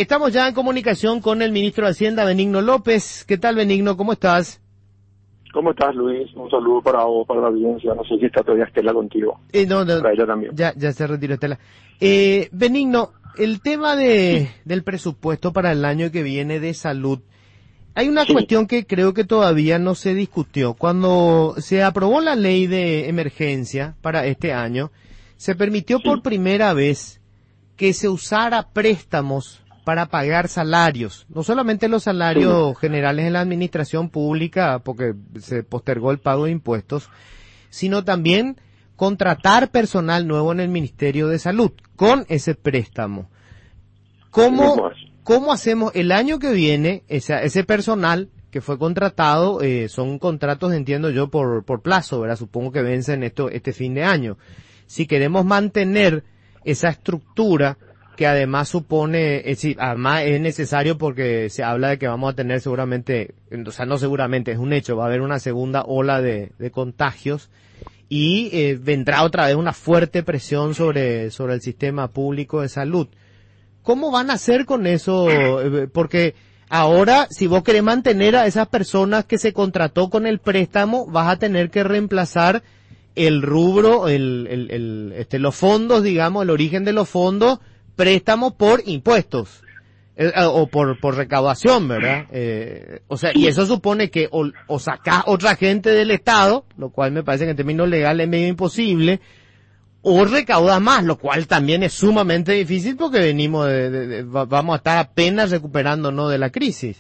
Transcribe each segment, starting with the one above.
Estamos ya en comunicación con el ministro de Hacienda, Benigno López. ¿Qué tal, Benigno? ¿Cómo estás? ¿Cómo estás, Luis? Un saludo para vos, para la audiencia. No sé si está todavía Estela contigo. No, para ella también. Ya se retiró Estela. Benigno, el tema del presupuesto para el año que viene de salud, hay una cuestión que creo que todavía no se discutió. Cuando se aprobó la ley de emergencia para este año, se permitió por primera vez que se usara préstamos para pagar salarios, no solamente los salarios generales en la administración pública, porque se postergó el pago de impuestos, sino también contratar personal nuevo en el Ministerio de Salud con ese préstamo. ¿Cómo hacemos el año que viene ese personal que fue contratado? Son contratos, entiendo yo, por plazo, ¿verdad? Supongo que vencen este fin de año. Si queremos mantener esa estructura, que además supone, además es necesario porque se habla de que vamos a tener seguramente, o sea, no seguramente, es un hecho, va a haber una segunda ola de contagios y vendrá otra vez una fuerte presión sobre el sistema público de salud. ¿Cómo van a hacer con eso? Porque ahora, si vos querés mantener a esas personas que se contrató con el préstamo, vas a tener que reemplazar el rubro, los fondos, digamos, el origen de los fondos, préstamos por impuestos, o por recaudación, ¿verdad? O sea, y eso supone que o sacás otra gente del Estado, lo cual me parece que en términos legales es medio imposible, o recaudas más, lo cual también es sumamente difícil porque venimos vamos a estar apenas recuperándonos de la crisis.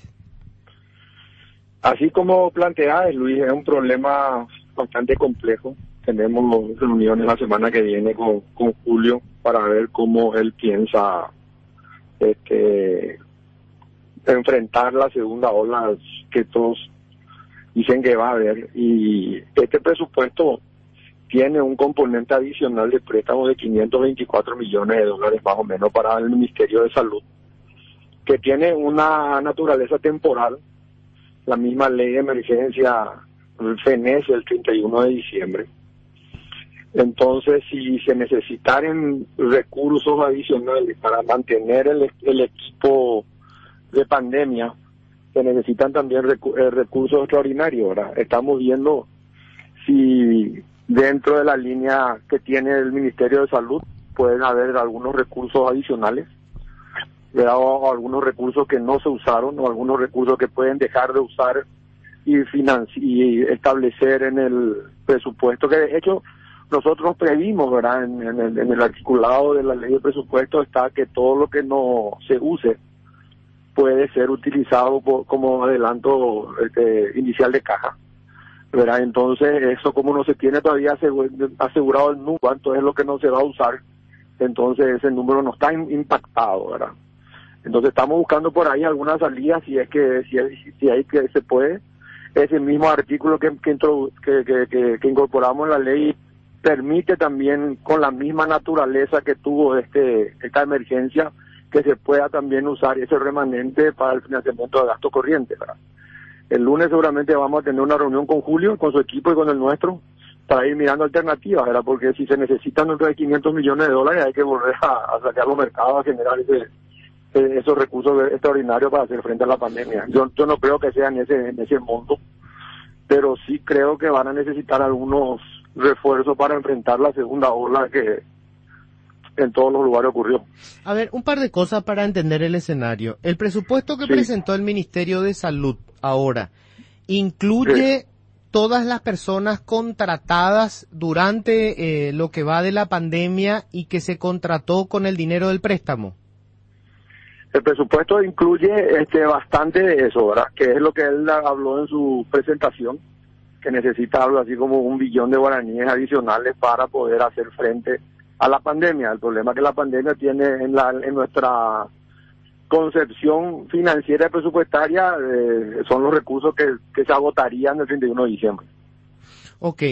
Así como planteás, Luis, es un problema bastante complejo. Tenemos reuniones la semana que viene con Julio para ver cómo él piensa enfrentar la segunda ola que todos dicen que va a haber. Y este presupuesto tiene un componente adicional de préstamos de 524 millones de dólares más o menos para el Ministerio de Salud, que tiene una naturaleza temporal. La misma ley de emergencia fenece el 31 de diciembre. Entonces, si se necesitaran recursos adicionales para mantener el equipo de pandemia, se necesitan también recursos extraordinarios, ¿verdad? Estamos viendo si dentro de la línea que tiene el Ministerio de Salud pueden haber algunos recursos adicionales, ¿verdad? O algunos recursos que no se usaron, o algunos recursos que pueden dejar de usar y establecer en el presupuesto, que de hecho nosotros previmos, ¿verdad? En el articulado de la ley de presupuesto está que todo lo que no se use puede ser utilizado como adelanto inicial de caja, ¿verdad? Entonces, eso como no se tiene todavía asegurado el número, cuánto es lo que no se va a usar, entonces ese número no está impactado, ¿verdad? Entonces estamos buscando por ahí algunas salidas, si hay que se puede. Ese mismo artículo que incorporamos en la ley permite también, con la misma naturaleza que tuvo esta emergencia, que se pueda también usar ese remanente para el financiamiento de gasto corriente, ¿verdad? El lunes seguramente vamos a tener una reunión con Julio, con su equipo y con el nuestro, para ir mirando alternativas, ¿verdad? Porque si se necesitan dentro de 500 millones de dólares, hay que volver a sacar los mercados, a generar esos recursos extraordinarios para hacer frente a la pandemia. Yo no creo que sea en ese monto, pero sí creo que van a necesitar algunos refuerzos para enfrentar la segunda ola que en todos los lugares ocurrió. A ver, un par de cosas para entender el escenario. El presupuesto que presentó el Ministerio de Salud ahora incluye todas las personas contratadas durante lo que va de la pandemia y que se contrató con el dinero del préstamo. El presupuesto incluye bastante de eso, ¿verdad? Que es lo que él habló en su presentación, que necesita algo así como 1 billón de guaraníes adicionales para poder hacer frente a la pandemia. El problema que la pandemia tiene en nuestra concepción financiera y presupuestaria son los recursos que se agotarían el 31 de diciembre. Ok.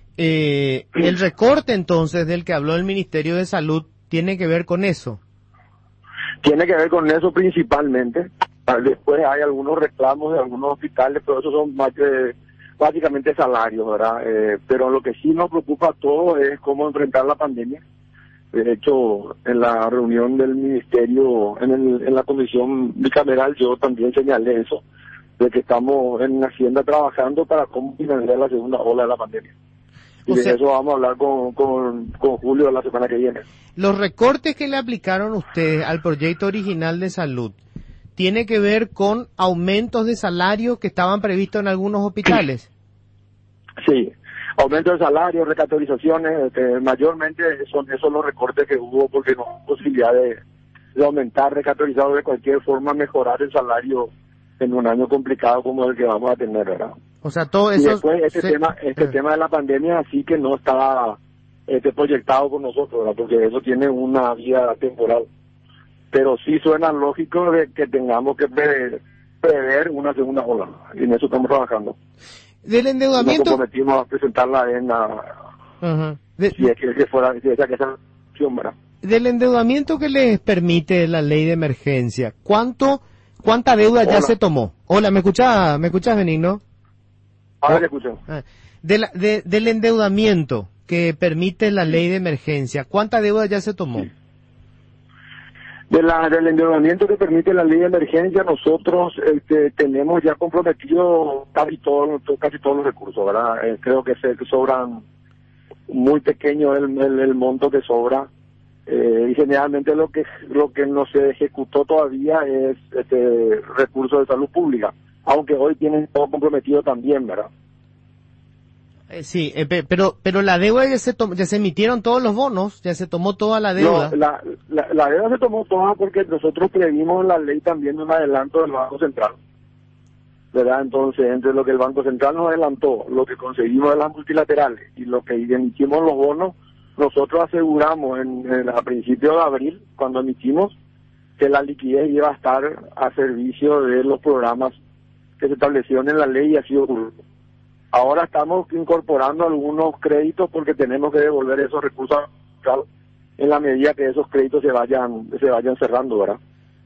El recorte entonces del que habló el Ministerio de Salud tiene que ver con eso. Tiene que ver con eso principalmente. Después hay algunos reclamos de algunos hospitales, pero esos son básicamente salarios, ¿verdad? Pero lo que sí nos preocupa a todos es cómo enfrentar la pandemia, De hecho, en la reunión del ministerio, en la comisión bicameral, yo también señalé eso, de que estamos en Hacienda trabajando para cómo financiar la segunda ola de la pandemia. Y O de sea, eso vamos a hablar con Julio la semana que viene. los recortes que le aplicaron ustedes al proyecto original de salud, ¿tiene que ver con aumentos de salario que estaban previstos en algunos hospitales? Sí, aumento de salario, recategorizaciones, mayormente son esos los recortes que hubo porque no hay posibilidad de aumentar, recategorizado de cualquier forma, mejorar el salario en un año complicado como el que vamos a tener, ¿verdad? O sea, todo Y eso... después este tema de la pandemia sí que no estaba proyectado por nosotros, ¿verdad? Porque eso tiene una vida temporal. Pero sí suena lógico de que tengamos que prever una segunda ola, y en eso estamos trabajando. Del Nos endeudamiento... comprometimos a presentarla en Ajá. si es que fuera, si es que esa opción, ¿verdad? Del endeudamiento que les permite la ley de emergencia, ¿cuánta deuda ya Hola. se tomó? Hola, ¿me escuchás, Benigno? Ahora te escucho. Del endeudamiento que permite la ley de emergencia, ¿cuánta deuda ya se tomó? Sí. Del endeudamiento que permite la ley de emergencia, nosotros tenemos ya comprometido casi todos los recursos, ¿verdad? Creo que sobran muy pequeño el monto que sobra, y generalmente lo que no se ejecutó todavía es recursos de salud pública, aunque hoy tienen todo comprometido también, ¿verdad? Sí, pero la deuda ya se emitieron todos los bonos, ya se tomó toda la deuda. No, la deuda se tomó toda porque nosotros previmos en la ley también un adelanto del Banco Central, ¿verdad? Entonces, entre lo que el Banco Central nos adelantó, lo que conseguimos de las multilaterales y lo que emitimos los bonos, nosotros aseguramos a principios de abril, cuando emitimos, que la liquidez iba a estar a servicio de los programas que se establecieron en la ley y así ocurrió. Ahora estamos incorporando algunos créditos porque tenemos que devolver esos recursos en la medida que esos créditos se vayan cerrando, ¿verdad?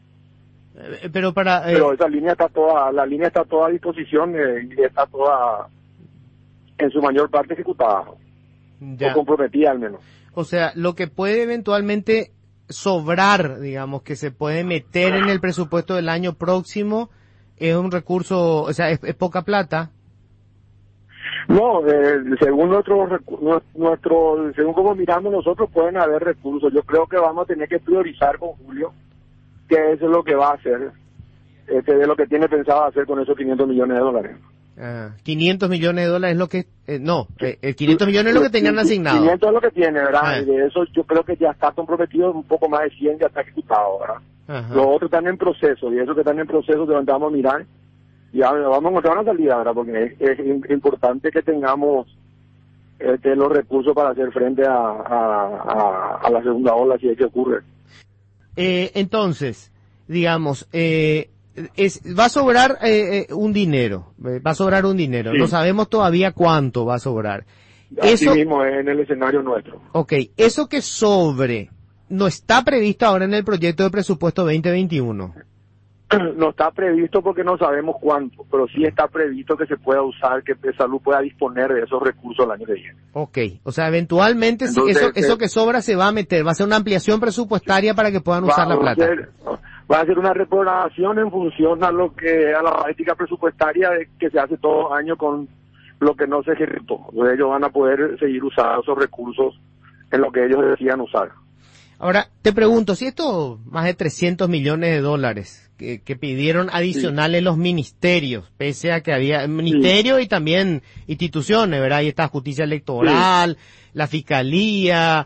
Pero esa línea está toda, la línea está toda a disposición y está toda en su mayor parte ejecutada, o comprometida al menos. O sea, lo que puede eventualmente sobrar, digamos, que se puede meter en el presupuesto del año próximo, es un recurso, o sea, es poca plata. No, según según como miramos nosotros pueden haber recursos. Yo creo que vamos a tener que priorizar con Julio qué es lo que va a hacer, de lo que tiene pensado hacer con esos 500 millones de dólares. 500 millones de dólares es lo que, 500 millones es lo que tenían asignado. 500 es lo que tiene, ¿verdad? Y de eso yo creo que ya está comprometido, un poco más de 100 ya está ejecutado, ¿verdad? Ajá. Los otros están en proceso, y esos que están en proceso te vamos a mirar. Ya vamos a encontrar una salida, ¿verdad? Porque es importante que tengamos los recursos para hacer frente a la segunda ola si es que ocurre. Entonces, digamos, va a sobrar un dinero, sí. No sabemos todavía cuánto va a sobrar. Así mismo es en el escenario nuestro. Ok, eso que sobre no está previsto ahora en el proyecto de presupuesto 2021. No está previsto porque no sabemos cuánto, pero sí está previsto que se pueda usar, que Salud pueda disponer de esos recursos el año que viene. Ok, o sea, eventualmente entonces, eso que sobra se va a meter, va a ser una ampliación presupuestaria para que puedan usar la plata. Va a ser una reprogramación en función a la política presupuestaria que se hace todos los años con lo que no se ejecutó. Entonces ellos van a poder seguir usando esos recursos en lo que ellos decían usar. Ahora, te pregunto, si estos más de 300 millones de dólares que pidieron adicionales los ministerios, pese a que había ministerios y también instituciones, ¿verdad? Ahí está Justicia Electoral, la Fiscalía,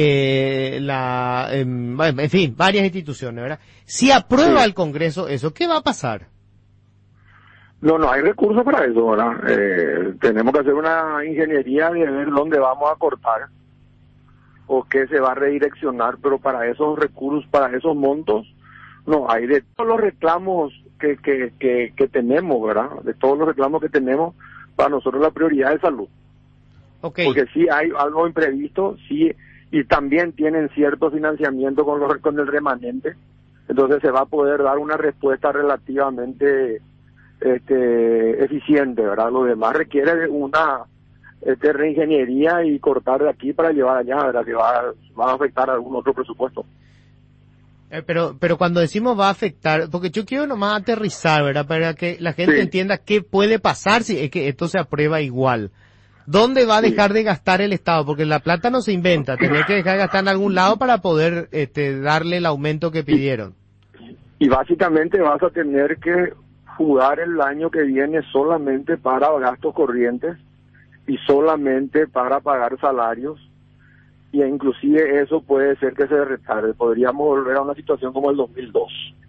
en fin, varias instituciones, ¿verdad? Si aprueba el Congreso eso, ¿qué va a pasar? No hay recursos para eso, ¿verdad? Tenemos que hacer una ingeniería de ver dónde vamos a cortar o qué se va a redireccionar, pero para esos recursos, para esos montos, no hay. De todos los reclamos que tenemos, ¿verdad? De todos los reclamos que tenemos, para nosotros la prioridad es salud. Okay. Porque sí hay algo imprevisto, sí, y también tienen cierto financiamiento con el remanente, entonces se va a poder dar una respuesta relativamente eficiente, ¿verdad? Lo demás requiere de reingeniería y cortar de aquí para llevar allá, ¿verdad? Que va a afectar a algún otro presupuesto. Pero cuando decimos va a afectar, porque yo quiero nomás aterrizar, ¿verdad? Para que la gente entienda qué puede pasar si es que esto se aprueba igual. ¿Dónde va a dejar de gastar el Estado? Porque la plata no se inventa, tenés que dejar de gastar en algún lado para poder darle el aumento que pidieron. Y básicamente vas a tener que jugar el año que viene solamente para gastos corrientes y solamente para pagar salarios, y inclusive eso puede ser que se retarde. Podríamos volver a una situación como el 2002.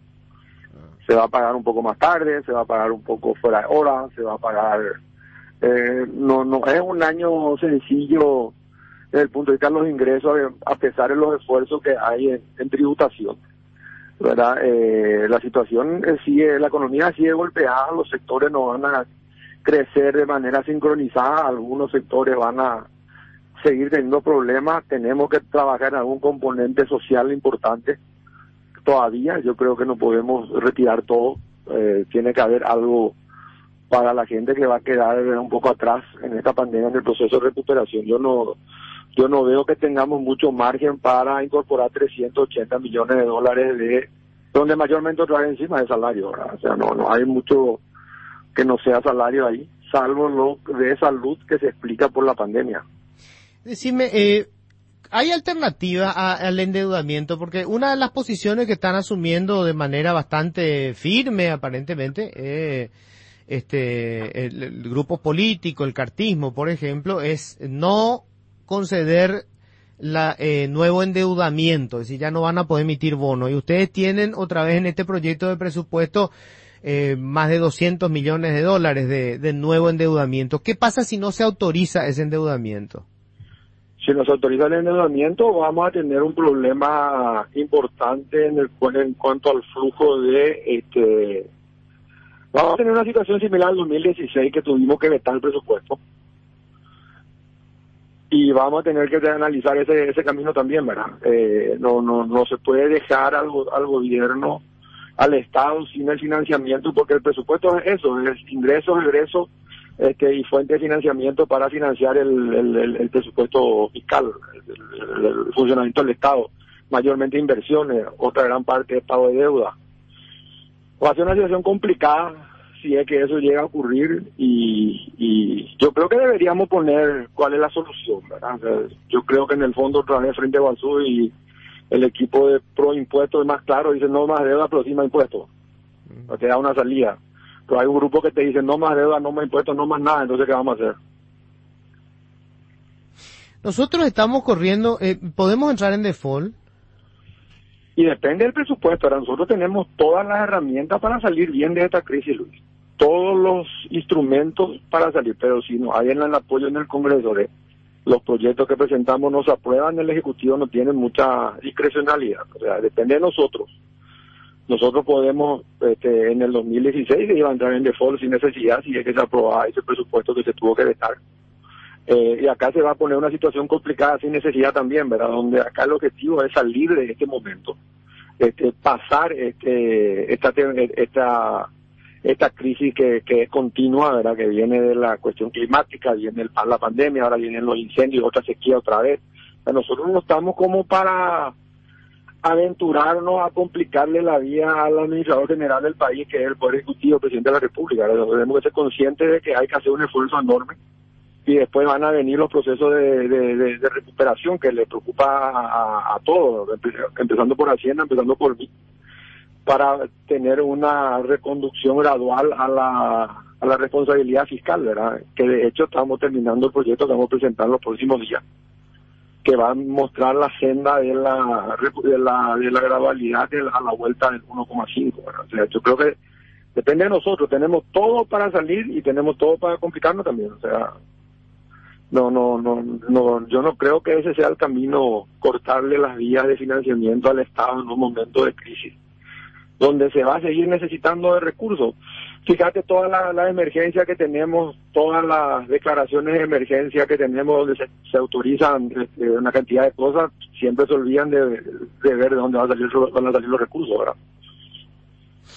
Se va a pagar un poco más tarde, se va a pagar un poco fuera de hora, se va a pagar... no es un año sencillo desde el punto de vista de los ingresos, a pesar de los esfuerzos que hay en tributación, ¿verdad? La situación sigue, la economía sigue golpeada, los sectores no van a crecer de manera sincronizada, algunos sectores van a seguir teniendo problemas, tenemos que trabajar en algún componente social importante todavía. Yo creo que no podemos retirar todo, tiene que haber algo para la gente que va a quedar un poco atrás en esta pandemia, en el proceso de recuperación. Yo no veo que tengamos mucho margen para incorporar 380 millones de dólares de donde mayormente otra vez encima de salario, ¿verdad? O sea, no hay mucho que no sea salario ahí, salvo lo de salud que se explica por la pandemia. Decime, ¿hay alternativa al endeudamiento? Porque una de las posiciones que están asumiendo de manera bastante firme, aparentemente, el grupo político, el cartismo, por ejemplo, es no conceder nuevo endeudamiento, es decir, ya no van a poder emitir bonos. Y ustedes tienen otra vez en este proyecto de presupuesto más de 200 millones de dólares de nuevo endeudamiento. ¿Qué pasa si no se autoriza ese endeudamiento? Si nos autoriza el endeudamiento, vamos a tener un problema importante en cuanto al flujo de vamos a tener una situación similar al 2016, que tuvimos que vetar el presupuesto, y vamos a tener que analizar ese camino también, ¿verdad? No se puede dejar al gobierno, al Estado, sin el financiamiento, porque el presupuesto es eso, es ingresos, egresos, y fuente de financiamiento para financiar el presupuesto fiscal, el funcionamiento del Estado, mayormente inversiones, otra gran parte de pago de deuda. Va a ser una situación complicada si es que eso llega a ocurrir, y yo creo que deberíamos poner cuál es la solución, ¿verdad? O sea, yo creo que en el fondo, otra vez, Frente Guazú y el equipo de pro impuestos es más claro, dicen no más deuda, pero sí más impuestos, te da una salida. Pero hay un grupo que te dice no más deuda, no más impuestos, no más nada, entonces ¿qué vamos a hacer? Nosotros estamos corriendo, ¿podemos entrar en default? Y depende del presupuesto. Ahora nosotros tenemos todas las herramientas para salir bien de esta crisis, Luis. Todos los instrumentos para salir, pero si no hay el apoyo en el Congreso de los proyectos que presentamos no se aprueban, el Ejecutivo no tiene mucha discrecionalidad. O sea, depende de nosotros. Nosotros podemos, en el 2016 iba a entrar en default sin necesidad, si es que se aprobaba ese presupuesto que se tuvo que vetar. Y acá se va a poner una situación complicada sin necesidad también, ¿verdad? Donde acá el objetivo es salir de este momento, pasar esta crisis que es continua, ¿verdad? Que viene de la cuestión climática, viene la pandemia, ahora vienen los incendios, otra sequía otra vez. O sea, nosotros no estamos como para aventurarnos a complicarle la vida al administrador general del país, que es el Poder Ejecutivo, presidente de la República. Tenemos que ser conscientes de que hay que hacer un esfuerzo enorme, y después van a venir los procesos de recuperación que le preocupa a todos, empezando por Hacienda, empezando por mí, para tener una reconducción gradual a la responsabilidad fiscal, ¿verdad? Que de hecho estamos terminando el proyecto que vamos a presentar los próximos días, que va a mostrar la senda de la gradualidad a la vuelta del 1,5, ¿verdad? O sea, yo creo que depende de nosotros, tenemos todo para salir y tenemos todo para complicarnos también, o sea, no, yo no creo que ese sea el camino, cortarle las vías de financiamiento al Estado en un momento de crisis, donde se va a seguir necesitando de recursos. Fíjate toda la emergencia que tenemos, todas las declaraciones de emergencia que tenemos, donde se autorizan una cantidad de cosas, siempre se olvidan de ver de dónde van a salir los recursos, ¿verdad?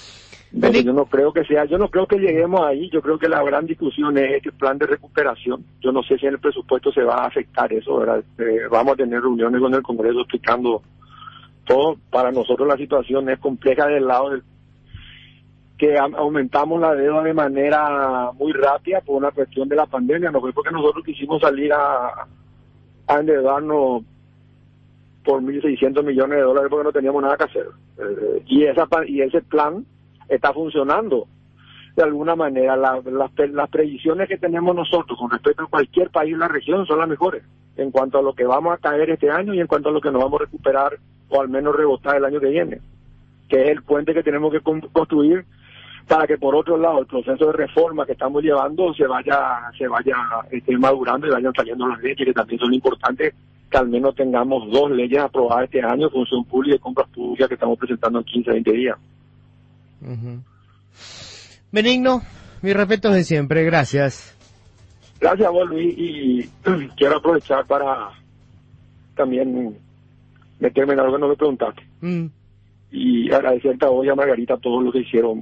Entonces yo no creo que lleguemos ahí. Yo creo que la gran discusión es este plan de recuperación. Yo no sé si en el presupuesto se va a afectar eso, ¿verdad? Vamos a tener reuniones con el Congreso explicando todo. Para nosotros la situación es compleja del lado del que aumentamos la deuda de manera muy rápida por una cuestión de la pandemia. No fue porque nosotros quisimos salir a endeudarnos por 1.600 millones de dólares porque no teníamos nada que hacer. Y ese plan está funcionando. De alguna manera, las previsiones que tenemos nosotros con respecto a cualquier país en la región son las mejores en cuanto a lo que vamos a caer este año y en cuanto a lo que nos vamos a recuperar o al menos rebotar el año que viene, que es el puente que tenemos que construir para que por otro lado el proceso de reforma que estamos llevando se vaya madurando y vayan saliendo las leyes que también son importantes, que al menos tengamos 2 leyes aprobadas este año, función pública y compras públicas, que estamos presentando en 15, 20 días. Uh-huh. Benigno, mi respeto de siempre, gracias. Gracias a vos, Luis, y quiero aprovechar para también meterme en algo que no me preguntaste. Y agradecerte a vos y a Margarita todo lo que hicieron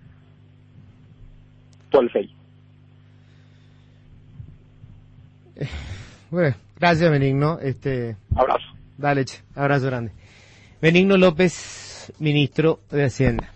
por el FEI. Bueno, gracias, Benigno. Abrazo. Dale, abrazo grande. Benigno López, ministro de Hacienda.